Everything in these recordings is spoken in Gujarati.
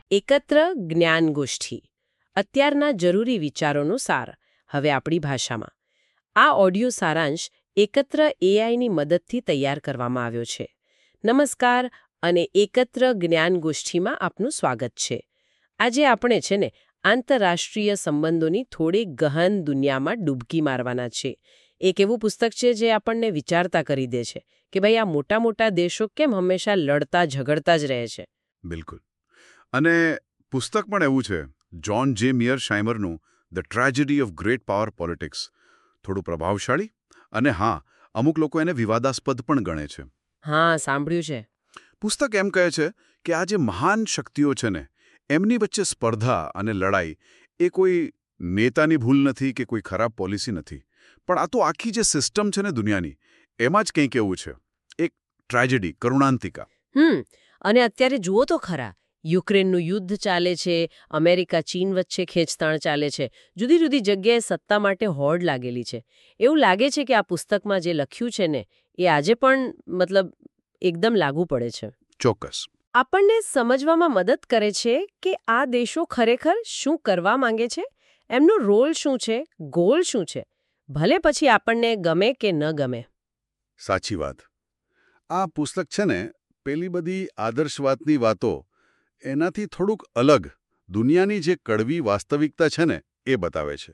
એકત્ર જ્ઞાનગોષ્ઠી અત્યારના જરૂરી વિચારોનો સાર હવે આપણી ભાષામાં. આ ઓડિયો સારાંશ એકત્ર એઆઈની મદદથી તૈયાર કરવામાં આવ્યો છે. નમસ્કાર અને એકત્ર જ્ઞાનગોષ્ઠીમાં આપનું સ્વાગત છે. આજે આપણે છે ને આંતરરાષ્ટ્રીય સંબંધોની થોડી ગહન દુનિયામાં ડૂબકી મારવાના છે. એક એવું પુસ્તક છે જે આપણને વિચારતા કરી દે છે કે ભાઈ આ મોટા મોટા દેશો કેમ હંમેશા લડતા ઝઘડતા જ રહે છે. બિલકુલ. અને પુસ્તક પણ એવું છે, જ્હોન જે મિયરશાઇમરનું the tragedy of great power politics. થોડું પ્રભાવશાળી અને હા, અમુક લોકો એને વિવાદાસ્પદ પણ ગણે છે. હા, સાંભળ્યું છે. પુસ્તક એમ કહે છે કે આ જે મહાન શક્તિઓ છે ને, એમની વચ્ચે સ્પર્ધા અને લડાઈ એ કોઈ નેતાની ભૂલ નથી કે કોઈ ખરાબ પોલિસી નથી, પણ આ તો આખી જે સિસ્ટમ છે ને દુનિયાની, એમાં જ કંઈક એવું છે. એક ટ્રેજેડી, કરુણાંતિકા. અને અત્યારે જુઓ તો ખરા, યુક્રેનનું યુદ્ધ ચાલે છે, અમેરિકા ચીન વચ્ચે ખેંચતાણ ચાલે છે, જુદી જુદી જગ્યાએ સત્તા માટે હોડ લાગેલી છે. એવું લાગે છે કે આ પુસ્તકમાં જે લખ્યું છે ને એ આજે પણ એકદમ લાગુ પડે છે. ચોક્કસ. આપણને સમજવામાં મદદ કરે છે કે આ દેશો ખરેખર શું કરવા માંગે છે, એમનો રોલ શું છે, ગોલ શું છે, ભલે પછી આપણને ગમે કે ન ગમે. સાચી વાત. આ પુસ્તક છે ને પેલી બધી આદર્શવાદની વાતો એનાથી થોડુંક અલગ દુનિયાની જે કડવી વાસ્તવિકતા છે ને એ બતાવે છે.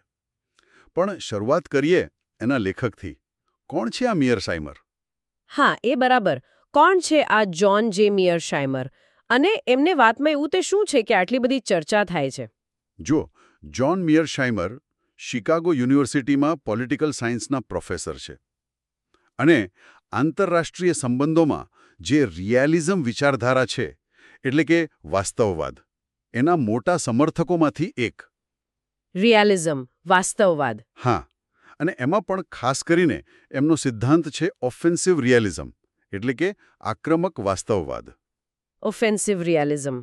પણ શરૂઆત કરીએ એના લેખકથી. કોણ છે આ મિયરશાઇમર? હા, એ બરાબર. કોણ છે આ જ્હોન જે મિયરશાઇમર? અને એમને વાતમાં એવું તે શું છે કે આટલી બધી ચર્ચા થાય છે? જો, જ્હોન મિયરશાઇમર શિકાગો યુનિવર્સિટીમાં પોલિટિકલ સાયન્સના પ્રોફેસર છે અને આંતરરાષ્ટ્રીય સંબંધોમાં જે રિયાલિઝમ વિચારધારા છે, એટલે કે વાસ્તવવાદ, એના મોટા સમર્થકોમાંથી એક. રિયાલિઝમ, વાસ્તવવાદ. હા, અને એમાં પણ ખાસ કરીને એમનો સિદ્ધાંત છે ઓફેન્સિવ રિયાલિઝમ, એટલે કે આક્રમક વાસ્તવવાદ. ઓફેન્સિવ રિયાલિઝમ.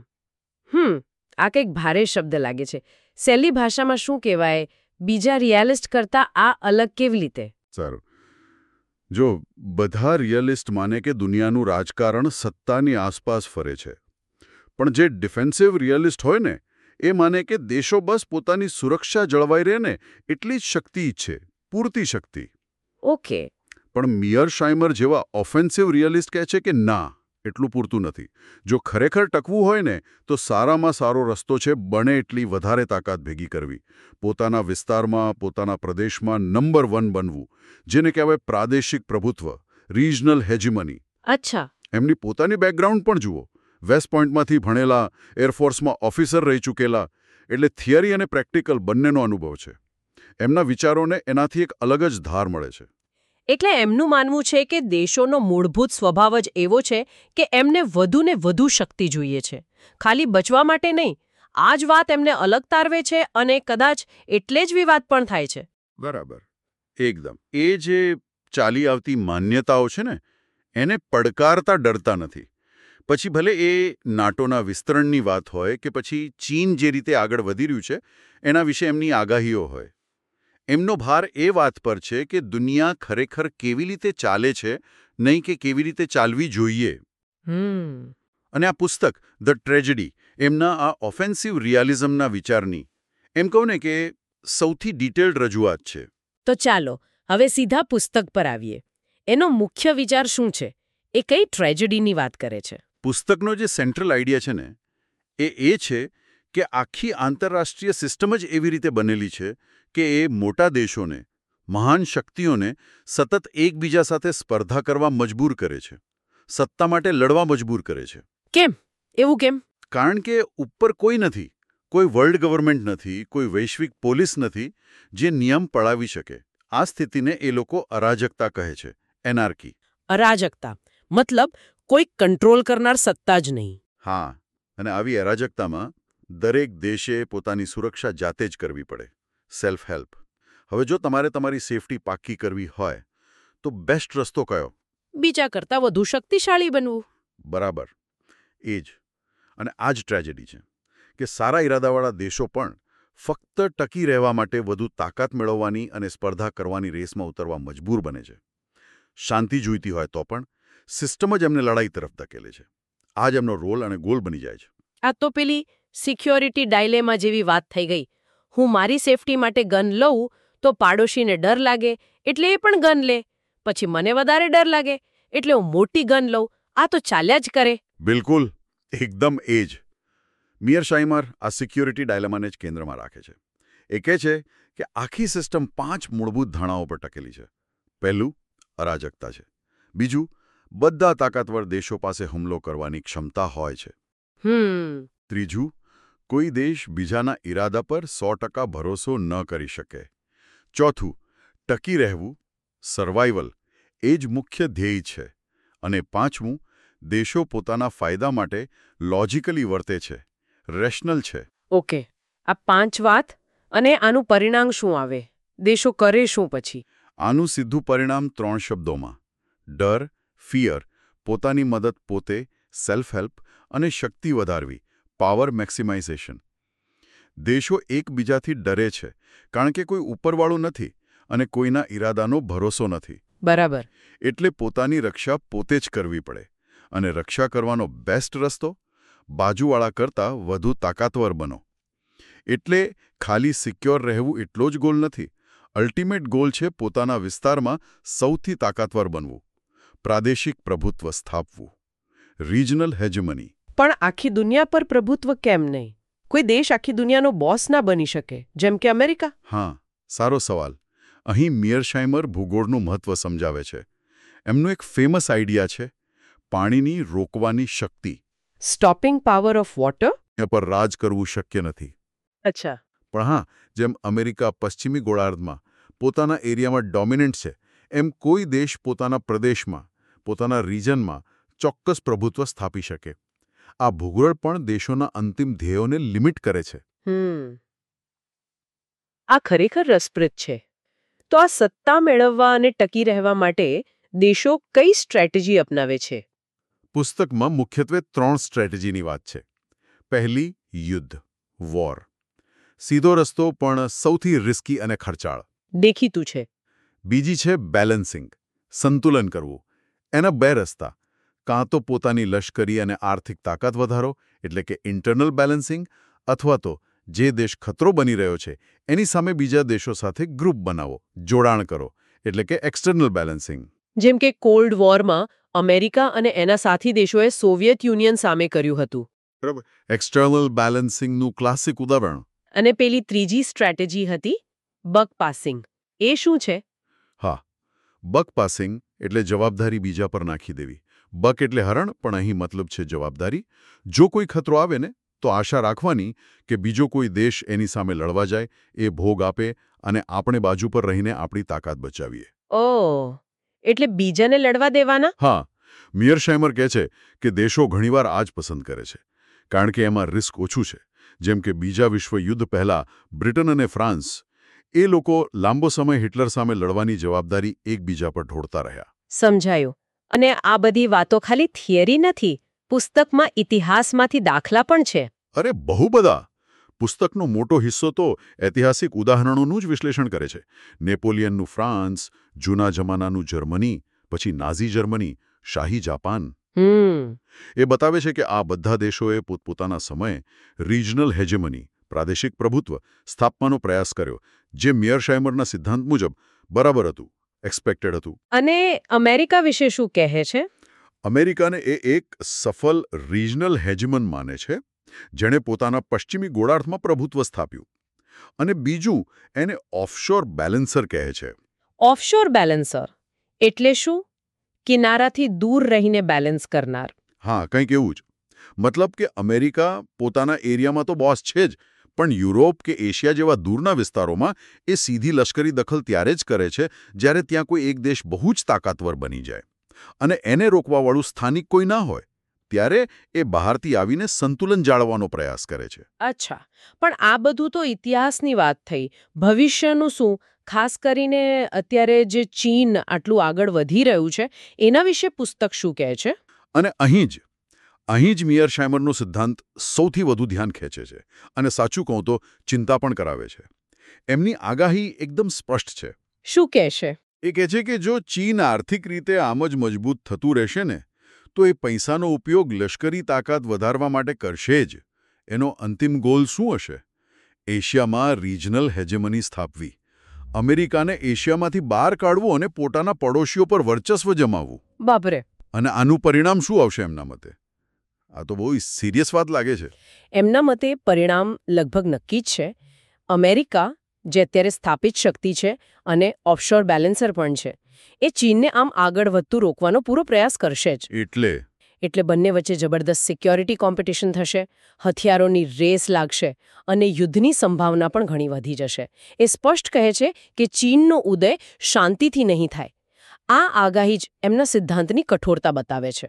આ કંઈક ભારે શબ્દ લાગે છે. સહેલી ભાષામાં શું કહેવાય? બીજા રિયાલિસ્ટ કરતાં આ અલગ કેવી રીતે? સારું. જો, બધા રિયલિસ્ટ માને કે દુનિયાનું રાજકારણ સત્તાની આસપાસ ફરે છે, પણ જે ડિફેન્સિવ રિયલિસ્ટ હોય ને એ માને કે દેશો બસ પોતાની સુરક્ષા જળવાઈ રહે ને એટલી જ શક્તિ ઈચ્છે, પૂરતી શક્તિ. ઓકે. પણ મિયરશાઇમર જેવા ઓફેન્સિવ રિયલિસ્ટ કહે છે કે ના, એટલું પૂરતું નથી. જો ખરેખર ટકવું હોય ને તો સારામાં સારો રસ્તો છે બને એટલી વધારે તાકાત ભેગી કરવી, પોતાના વિસ્તારમાં, પોતાના પ્રદેશમાં નંબર 1 બનવું, જેને કહેવાય પ્રાદેશિક પ્રભુત્વ, રિજનલ હેજીમની. અચ્છા. એમની પોતાની બેકગ્રાઉન્ડ પણ જુઓ. વેસ્ટ પોઇન્ટમાંથી ભણેલા, એરફોર્સમાં ઓફિસર રહી ચૂકેલા, એટલે થિયરી અને પ્રેક્ટિકલ બંનેનો અનુભવ છે. એમના વિચારોને એનાથી એક અલગ જ ધાર મળે છે. એટલે એમનું માનવું છે કે દેશોનો મૂળભૂત સ્વભાવ જ એવો છે કે એમને વધુને વધુ શક્તિ જોઈએ છે, ખાલી બચવા માટે નહીં. આ જ વાત એમને અલગ તારવે છે અને કદાચ એટલે જ વિવાદ પણ થાય છે. બરાબર. એકદમ. એ જે ચાલી આવતી માન્યતાઓ છે ને એને પડકારતા ડરતા નથી. પછી ભલે એ નાટોના વિસ્તરણની વાત હોય કે પછી ચીન જે રીતે આગળ વધી રહ્યું છે એના વિશે એમની આગાહીઓ હોય. એમનો ભાર એ વાત પર છે કે દુનિયા ખરેખર કેવી રીતે ચાલે છે, નહીં કે કેવી રીતે ચાલવી જોઈએ. અને આ પુસ્તક ધ ટ્રેજેડી એમના આ ઓફેન્સિવ રિયાલિઝમના વિચારની, એમ કહું ને કે સૌથી ડિટેલ્ડ રજૂઆત છે. તો ચાલો હવે સીધા પુસ્તક પર આવીએ. એનો મુખ્ય વિચાર શું છે? એ કઈ ટ્રેજેડીની વાત કરે છે? પુસ્તકનો જે સેન્ટ્રલ આઈડિયા છે ને એ છે કે આખી આંતરરાષ્ટ્રીય સિસ્ટમ જ એવી રીતે બનેલી છે કે એ મોટા દેશોને, મહાન શક્તિઓને સતત એકબીજા સાથે સ્પર્ધા કરવા મજબૂર કરે છે, સત્તા માટે લડવા મજબૂર કરે છે. કેમ? એવું કેમ? કારણ કે ઉપર કોઈ નથી, કોઈ વર્લ્ડ ગવર્મેન્ટ નથી, કોઈ વૈશ્વિક પોલીસ નથી જે નિયમ પળાવી શકે. આ સ્થિતિને એ લોકો અરાજકતા કહે છે, એનાર્કી. અરાજકતા મતલબ કોઈ કંટ્રોલ કરનાર સત્તા જ નહીં. હા, અને આવી અરાજકતામાં દરેક દેશે પોતાની સુરક્ષા જાતે જ કરવી પડે. Self help. હવે જો તમારે તમારી સેફટી પાક્કી કરવી હોય તો બેસ્ટ રસ્તો કયો? બીજા કરતાં વધુ શક્તિશાળી બનવું. બરાબર. એ જ. અને આ જ ટ્રેજેડી છે કે સારા ઈરાદાવાળા દેશો પણ ફક્ત ટકી રહેવા માટે વધુ તાકાત મેળવવાની અને સ્પર્ધા કરવાની રેસમાં ઉતરવા મજબૂર બને છે. શાંતિ જોઈતી હોય તો પણ સિસ્ટમ જ એમને લડાઈ તરફ ધકેલે છે. આ જ એમનો રોલ અને ગોલ બની જાય છે. આ તો પેલી સિક્યોરિટી ડાયલેમા જેવી વાત થઈ ગઈ. હું મારી સેફટી માટે ગન લઉં તો પાડોશીને ડર લાગે એટલે એ પણ ગન લે. પછી મને વધારે ડર લાગે એટલે હું મોટી ગન લઉં. આ તો ચાલ્યા જ કરે. બિલકુલ, એકદમ એ જ. મિયરશાઇમર આ સિક્યોરિટી ડાયલેમાને જ કેન્દ્રમાં રાખે છે. એ કહે છે કે આખી સિસ્ટમ 5 મૂળભૂત ધારણાઓ પર ટકેલી છે. પહેલું, અરાજકતા છે. બીજું, બધા તાકાતવર દેશો પાસે હુમલો કરવાની ક્ષમતા હોય છે. ત્રીજું, કોઈ દેશ બીજાના ઈરાદા પર 100% ભરોસો ન કરી શકે. ચોથું, ટકી રહેવું, સર્વાઇવલ, એ જ મુખ્ય ધ્યેય છે. અને પાંચમું, દેશો પોતાના ફાયદા માટે લોજિકલી વર્તે છે, રેશનલ છે. ઓકે, આ 5 વાત અને આનું પરિણામ શું આવે? દેશો કરે શું પછી? આનું સીધું પરિણામ 3 શબ્દોમાં: ડર, ફિયર, પોતાની મદદ પોતે, સેલ્ફ હેલ્પ, અને શક્તિ વધારવી, પાવર મેક્સિમાઇઝેશન. દેશો એકબીજાથી ડરે છે કારણ કે કોઈ ઉપરવાળું નથી અને કોઈના ઈરાદાનો ભરોસો નથી. બરાબર. એટલે પોતાની રક્ષા પોતે જ કરવી પડે. અને રક્ષા કરવાનો બેસ્ટ રસ્તો? બાજુવાળા કરતાં વધુ તાકાતવર બનો. એટલે ખાલી સિક્યોર રહેવું એટલો જ ગોલ નથી. અલ્ટિમેટ ગોલ છે પોતાના વિસ્તારમાં સૌથી તાકાતવર બનવું, પ્રાદેશિક પ્રભુત્વ સ્થાપવું, રિજનલ હેજમની. પણ આખી દુનિયા પર પ્રભુત્વ કેમ નહીં? કોઈ દેશ આખી દુનિયાનો બોસ ના બની શકે, જેમ કે અમેરિકા? હા, સારો સવાલ. અહીં મિયરશાઇમર ભૂગોળનું મહત્વ સમજાવે છે. એમનો એક ફેમસ આઈડિયા છે, પાણીની રોકવાની શક્તિ. Stopping power of water? એ પર રાજ કરવું શક્ય નથી. અચ્છા. પણ હા, જેમ અમેરિકા પશ્ચિમી ગોળાર્ધમાં પોતાના એરિયામાં ડોમિનન્ટ છે, એમ કોઈ દેશ પોતાના પ્રદેશમાં, પોતાના રિજનમાં ચોક્કસ પ્રભુત્વ સ્થાપી શકે. આ ભૂગોળ પણ દેશોના અંતિમ ધ્યેયોને લિમિટ કરે છે. આ ખરેખર રસપ્રદ છે. તો આ સત્તા મેળવવા અને ટકી રહેવા માટે દેશો કઈ સ્ટ્રેટેજી અપનાવે છે? પુસ્તકમાં મુખ્યત્વે 3 સ્ટ્રેટેજીની વાત છે. પહેલી, યુદ્ધ, વોર. સીધો રસ્તો પણ સૌથી રિસ્કી અને ખર્ચાળ. દેખીતું છે. બીજી છે બેલેન્સિંગ, સંતુલન કરવું. એના 2 રસ્તા: કાં તો પોતાની લશ્કરી અને આર્થિક તાકાત વધારો, એટલે કે ઇન્ટરનલ બેલેન્સિંગ, અથવા તો જે દેશ ખતરો બની રહ્યો છે એની સામે બીજા દેશો સાથે ગ્રુપ બનાવો, જોડાણ કરો, એટલે કે એક્સટર્નલ બેલેન્સિંગ. જેમ કે કોલ્ડ વોરમાં અમેરિકા અને એના સાથી દેશોએ સોવિયત યુનિયન સામે કર્યું હતું. બરાબર. એક્સટર્નલ બેલેન્સિંગનું ક્લાસિક ઉદાહરણ. અને પેલી ત્રીજી સ્ટ્રેટેજી હતી બક પાસિંગ. એ શું છે? હા, બક પાસિંગ એટલે જવાબદારી બીજા પર નાખી દેવી. બક એટલે હરણ, પણ અહીં મતલબ છે જવાબદારી. જો કોઈ ખતરો આવે ને, તો આશા રાખવાની કે બીજો કોઈ દેશ એની સામે લડવા જાય, એ ભોગ આપે અને આપણે બાજુ પર રહીને આપણી તાકાત બચાવીએ. ઓહ, એટલે બીજાને લડવા દેવાના? હા, મિયરશાઇમર કહે છે કે દેશો ઘણીવાર આ જ પસંદ કરે છે કારણ કે એમાં રિસ્ક ઓછું છે. જેમ કે બીજા વિશ્વયુદ્ધ પહેલા બ્રિટન અને ફ્રાન્સ, એ લોકો લાંબો સમય હિટલર સામે લડવાની જવાબદારી એકબીજા પર ઢોળતા રહ્યા. સમજાયું. અને આ બધી વાતો ખાલી થિયરી નથી, પુસ્તકમાં ઇતિહાસમાંથી દાખલા પણ છે. અરે બહુ બધા. પુસ્તકનો મોટો હિસ્સો તો ઐતિહાસિક ઉદાહરણોનું જ વિશ્લેષણ કરે છે. નેપોલિયનનું ફ્રાન્સ, જૂના જમાનાનું જર્મની, પછી નાઝી જર્મની, શાહી જાપાન. એ બતાવે છે કે આ બધા દેશોએ પોતપોતાના સમયે રિજનલ હેજેમની, પ્રાદેશિક પ્રભુત્વ સ્થાપવાનો પ્રયાસ કર્યો, જે મિયરશાઇમરના સિદ્ધાંત મુજબ બરાબર હતું, એક્સપેક્ટેડ હતું. અને અમેરિકા વિશે શું કહે છે? અમેરિકાને એ એક સફળ રિજનલ હેજમન માને છે, જેણે પોતાના પશ્ચિમી ગોળાર્ધમાં પ્રભુત્વ સ્થાપ્યું. અને બીજું, એને ઓફશોર બેલેન્સર કહે છે. ઓફશોર બેલેન્સર એટલે શું? કિનારાથી દૂર રહીને બેલેન્સ કરનાર. હા, કંઈક એવું જ. મતલબ કે અમેરિકા પોતાના એરિયામાં તો બોસ છે જ, પણ યુરોપ કે એશિયા જેવા દૂરના વિસ્તારોમાં એ સીધી લશ્કરી દખલ ત્યારે જ કરે છે જ્યારે ત્યાં કોઈ એક દેશ બહુ જ તાકાતવર બની જાય અને એને રોકવાવાળું સ્થાનિક કોઈ ના હોય. ત્યારે એ બહારથી આવીને સંતુલન જાળવવાનો પ્રયાસ કરે છે. અચ્છા, પણ આ બધું તો ઇતિહાસની વાત થઈ. ભવિષ્યનું શું? ખાસ કરીને અત્યારે જે ચીન આટલું આગળ વધી રહ્યું છે એના વિશે પુસ્તક શું કહે છે? અને અહીં જ મિયરશાઇમરનો સિદ્ધાંત સૌથી વધુ ધ્યાન ખેંચે છે અને સાચું કહું તો ચિંતા પણ કરાવે છે. એમની આગાહી એકદમ સ્પષ્ટ છે. શું કહેશે? એ કહે છે કે જો ચીન આર્થિક રીતે આમ જ મજબૂત થતું રહેશે ને, તો એ પૈસાનો ઉપયોગ લશ્કરી તાકાત વધારવા માટે કરશે જ. એનો અંતિમ ગોલ શું હશે? એશિયામાં રિજનલ હેજેમની સ્થાપવી, અમેરિકાને એશિયામાંથી બહાર કાઢવું અને પોતાના પડોશીઓ પર વર્ચસ્વ જમાવવું. બાપરે. અને આનું પરિણામ શું આવશે એમના મતે? આ તો બહુ સિરિયસ વાત લાગે છે. એમના મતે પરિણામ લગભગ નક્કી જ છે. અમેરિકા, જે અત્યારે સ્થાપિત શક્તિ છે અને ઓફશોર બેલેન્સર પણ છે, એ ચીનને આમ આગળ વધતું રોકવાનો પૂરો પ્રયાસ કરશે જ. એટલે બંને વચ્ચે જબરદસ્ત સિક્યોરિટી કોમ્પિટિશન થશે, હથિયારોની રેસ લાગશે અને યુદ્ધની સંભાવના પણ ઘણી વધી જશે. એ સ્પષ્ટ કહે છે કે ચીનનો ઉદય શાંતિથી નહીં થાય. આ આગાહી જ એમના સિદ્ધાંતની કઠોરતા બતાવે છે.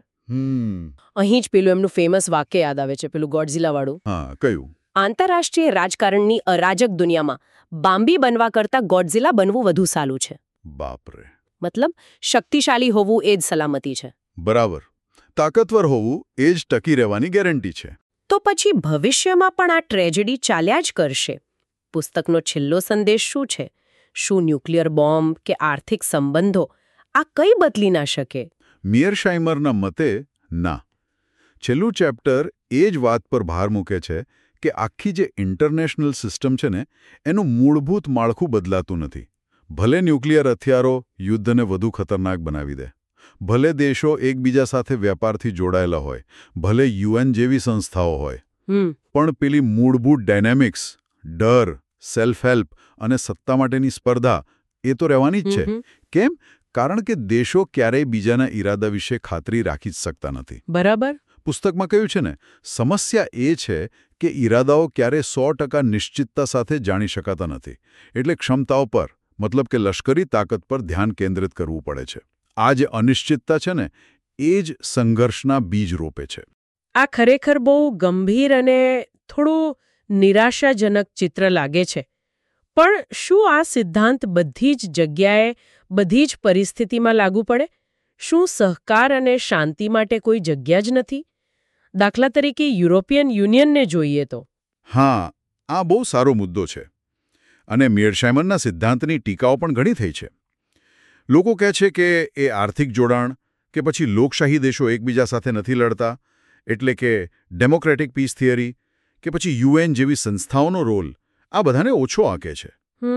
અહીં જ પેલું એમનું ફેમસ વાક્ય યાદ આવે છે, પેલું ગોડઝિલાવાળું. હા, કયું? આંતરરાષ્ટ્રીય રાજકારણની અરાજક દુનિયામાં બામ્બી બનવા કરતાં ગોડઝિલા બનવું વધુ સારું છે. બાપરે. મતલબ શક્તિશાળી હોવું એ જ સલામતી છે. બરાબર. તાકતવર હોવું એ જ ટકી રહેવાની ગેરંટી છે. તો પછી ભવિષ્યમાં પણ આ ટ્રેજેડી ચાલ્યા જ કરશે. પુસ્તકનો છેલ્લો સંદેશ શું છે? શું ન્યુક્લિયર બોમ્બ કે આર્થિક સંબંધો આ કંઈ બદલી ના શકે? મિયરશાઇમરના મતે ના. છેલ્લું ચેપ્ટર એ જ વાત પર ભાર મૂકે છે કે આખી જે ઇન્ટરનેશનલ સિસ્ટમ છે ને, એનું મૂળભૂત માળખું બદલાતું નથી. ભલે ન્યુક્લિયર હથિયારો યુદ્ધને વધુ ખતરનાક બનાવી દે, ભલે દેશો એકબીજા સાથે વેપારથી જોડાયેલા હોય, ભલે યુએન જેવી સંસ્થાઓ હોય, પણ પેલી મૂળભૂત ડાયનેમિક્સ, ડર, સેલ્ફ હેલ્પ અને સત્તા માટેની સ્પર્ધા એ તો રહેવાની જ છે. કેમ? કારણ કે દેશો ક્યારેય બીજાના ઈરાદા વિશે ખાતરી રાખી જ શકતા નથી. બરાબર. પુસ્તકમાં કહ્યું છે ને, સમસ્યા એ છે કે ઈરાદાઓ ક્યારે 100% નિશ્ચિતતા સાથે જાણી શકાતા નથી. એટલે ક્ષમતાઓ પર, મતલબ કે લશ્કરી તાકાત પર ધ્યાન કેન્દ્રિત કરવું પડે છે. આ જે અનિશ્ચિતતા છે ને, એ જ સંઘર્ષના બીજ રોપે છે. આ ખરેખર બહુ ગંભીર અને થોડું નિરાશાજનક ચિત્ર લાગે છે. પણ શું આ સિદ્ધાંત બધી જ જગ્યાએ, બધી જ પરિસ્થિતિમાં લાગુ પડે? શું સહકાર અને શાંતિ માટે કોઈ જગ્યા જ નથી? દાખલા તરીકે યુરોપિયન યુનિયનને જોઈએ તો. હા, આ બહુ સારો મુદ્દો છે. અને મિયરશાઇમરના સિદ્ધાંતની ટીકાઓ પણ ઘણી થઈ છે. લોકો કહે છે કે એ આર્થિક જોડાણ કે પછી લોકશાહી દેશો એકબીજા સાથે નથી લડતા, એટલે કે ડેમોક્રેટિક પીસ થિયરી કે પછી યુએન જેવી સંસ્થાઓનો રોલ આ બધાને ઓછો આંકે છે.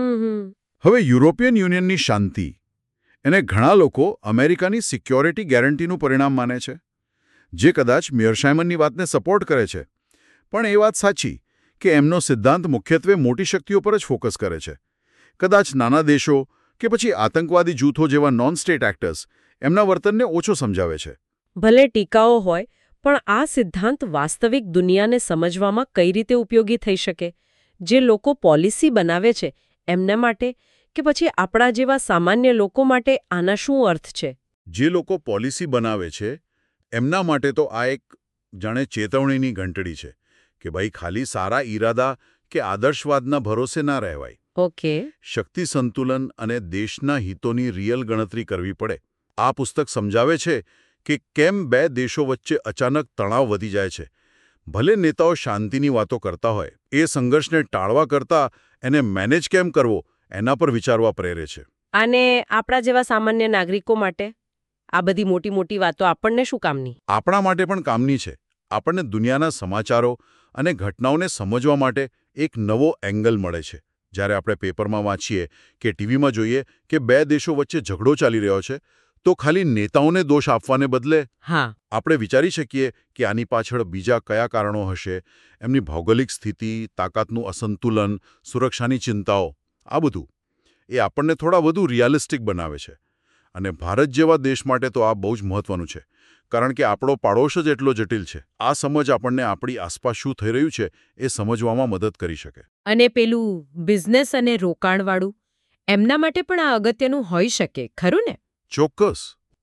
હવે યુરોપિયન યુનિયનની શાંતિ, એને ઘણા લોકો અમેરિકાની સિક્યોરિટી ગેરંટીનું પરિણામ માને છે, જે કદાચ મિયરશાઇમનની વાતને સપોર્ટ કરે છે. પણ એ વાત સાચી કે એમનો સિદ્ધાંત મુખ્યત્વે મોટી શક્તિઓ પર જ ફોકસ કરે છે. કદાચ નાના દેશો કે પછી આતંકવાદી જૂથો જેવા નોન સ્ટેટ એક્ટર્સ એમના વર્તનને ઓછો સમજાવે છે. ભલે ટીકાઓ હોય, પણ આ સિદ્ધાંત વાસ્તવિક દુનિયાને સમજવામાં કઈ રીતે ઉપયોગી થઈ શકે? જે લોકો પોલિસી બનાવે છે એમના માટે, કે પછી આપણા જેવા સામાન્ય લોકો માટે આના શું અર્થ છે? જે લોકો પોલિસી બનાવે છે એમના માટે તો આ એક જાણે ચેતવણીની ઘંટડી છે કે ભાઈ, ખાલી સારા ઈરાદા કે આદર્શવાદના ભરોસે ના રહેવાય. ઓકે. શક્તિ સંતુલન અને દેશના હિતોની રિયલ ગણતરી કરવી પડે. આ પુસ્તક સમજાવે છે કે કેમ બે દેશો વચ્ચે અચાનક તણાવ વધી જાય છે. ભલે નેતાઓ શાંતિની વાતો કરતા હોય, એ સંઘર્ષને ટાળવા કરતાં એને મેનેજ કેમ કરવો એના પર વિચારવા પ્રેરે છે. અને આપણા જેવા સામાન્ય નાગરિકો માટે આ બધી મોટી મોટી વાતો આપણને શું કામની? આપણા માટે પણ કામની છે. આપણને દુનિયાના સમાચારો અને ઘટનાઓને સમજવા માટે એક નવો એંગલ મળે છે. જ્યારે આપણે પેપરમાં વાંચીએ કે ટીવીમાં જોઈએ કે બે દેશો વચ્ચે ઝઘડો ચાલી રહ્યો છે, તો ખાલી નેતાઓને દોષ આપવાને બદલે આપણે વિચારી શકીએ કે આની પાછળ બીજા કયા કારણો હશે. એમની ભૌગોલિક સ્થિતિ, તાકાતનું અસંતુલન, સુરક્ષાની ચિંતાઓ, આ બધું એ આપણને થોડા વધુ રિયાલિસ્ટિક બનાવે છે. અને ભારત જેવા દેશ માટે તો આ બહુ જ મહત્વનું છે, કારણ કે આપણો પાડોશ જ એટલો જટિલ છે. આ સમજ આપણને આપણી આસપાસ શું થઈ રહ્યું છે એ સમજવામાં મદદ કરી શકે. અને પેલું બિઝનેસ અને રોકાણવાળું, એમના માટે પણ આ અગત્યનું હોઈ શકે, ખરું ને? ચોક્કસ.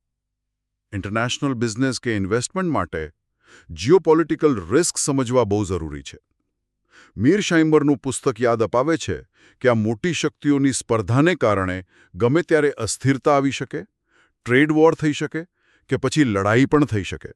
ઇન્ટરનેશનલ બિઝનેસ કે ઇન્વેસ્ટમેન્ટ માટે જીઓપોલિટિકલ રિસ્ક સમજવા બહુ જરૂરી છે. મિયરશાઇમરનું પુસ્તક યાદ અપાવે છે કે આ મોટી શક્તિઓની સ્પર્ધાને કારણે ગમે ત્યારે અસ્થિરતા આવી શકે, ટ્રેડ વોર થઈ શકે કે પછી લડાઈ પણ થઈ શકે.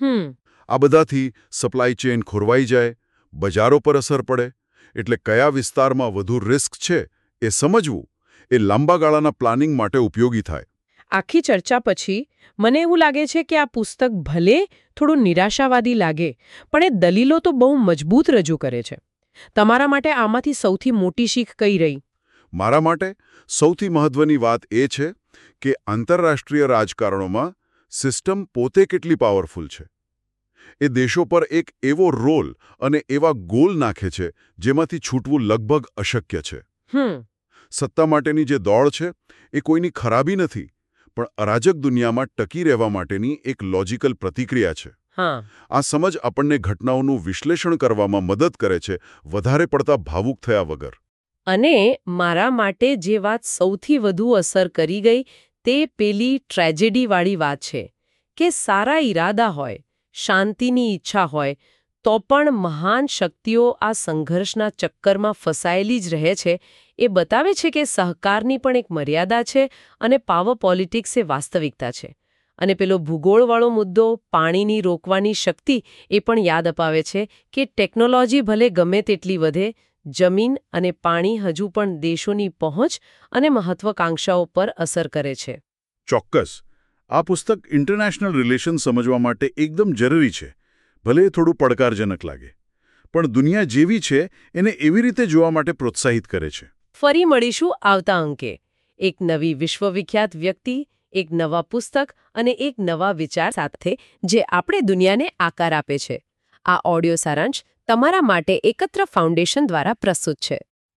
આ બધાથી સપ્લાય ચેઇન ખોરવાઈ જાય, બજારો પર અસર પડે. એટલે કયા વિસ્તારમાં વધુ રિસ્ક છે એ સમજવું એ લાંબા ગાળાના પ્લાનિંગ માટે ઉપયોગી થાય. આખી ચર્ચા પછી મને એવું લાગે છે કે આ પુસ્તક ભલે થોડું નિરાશાવાદી લાગે પણ એ દલીલો તો બહુ મજબૂત રજૂ કરે છે. તમારા માટે આમાંથી સૌથી મોટી શીખ કઈ રહી? મારા માટે સૌથી મહત્વની વાત એ છે કે આંતરરાષ્ટ્રીય રાજકારણોમાં સિસ્ટમ પોતે કેટલી પાવરફુલ છે. એ દેશો પર એક એવો રોલ અને એવા ગોલ નાખે છે જેમાંથી છૂટવું લગભગ અશક્ય છે. સત્તા માટેની જે દોડ છે એ કોઈની ખરાબી નથી, પણ અરાજક દુનિયામાં ટકી રહેવા માટેની એક લોજિકલ પ્રતિક્રિયા છે. આ સમજ આપણને ઘટનાઓનું વિશ્લેષણ કરવામાં મદદ કરે છે, વધારે પડતા ભાવુક થયા વગર. અને મારા માટે જે વાત સૌથી વધુ અસર કરી ગઈ તે પેલી ટ્રેજેડીવાળી વાત છે કે સારા ઈરાદા હોય, શાંતિની ઈચ્છા હોય તો પણ મહાન શક્તિઓ આ સંઘર્ષના ચક્કરમાં ફસાયેલી જ રહે છે. એ બતાવે છે કે સહકારની પણ એક મર્યાદા છે અને પાવર પોલિટિક્સ એ વાસ્તવિકતા છે. અને પેલો ભૂગોળવાળો મુદ્દો, પાણીની રોકવાની શક્તિ, એ પણ યાદ અપાવે છે કે ટેકનોલોજી ભલે ગમે તેટલી વધે, જમીન અને પાણી હજુ પણ દેશોની પહોંચ અને મહત્વાકાંક્ષાઓ પર અસર કરે છે. ચોક્કસ. આ પુસ્તક ઇન્ટરનેશનલ રિલેશન સમજવા માટે એકદમ જરૂરી છે. ભલે એ થોડું પડકારજનક લાગે, પણ દુનિયા જેવી છે એને એવી રીતે જોવા માટે પ્રોત્સાહિત કરે છે. ફરી મળીશું આવતા અંકે. એક નવી વિશ્વવિખ્યાત વ્યક્તિ, એક નવા પુસ્તક અને એક નવા વિચાર સાથે જે આપણે દુનિયાને આકાર આપે છે. આ ઓડિયો સારાંશ તમારા માટે એકત્ર ફાઉન્ડેશન દ્વારા પ્રસ્તુત છે.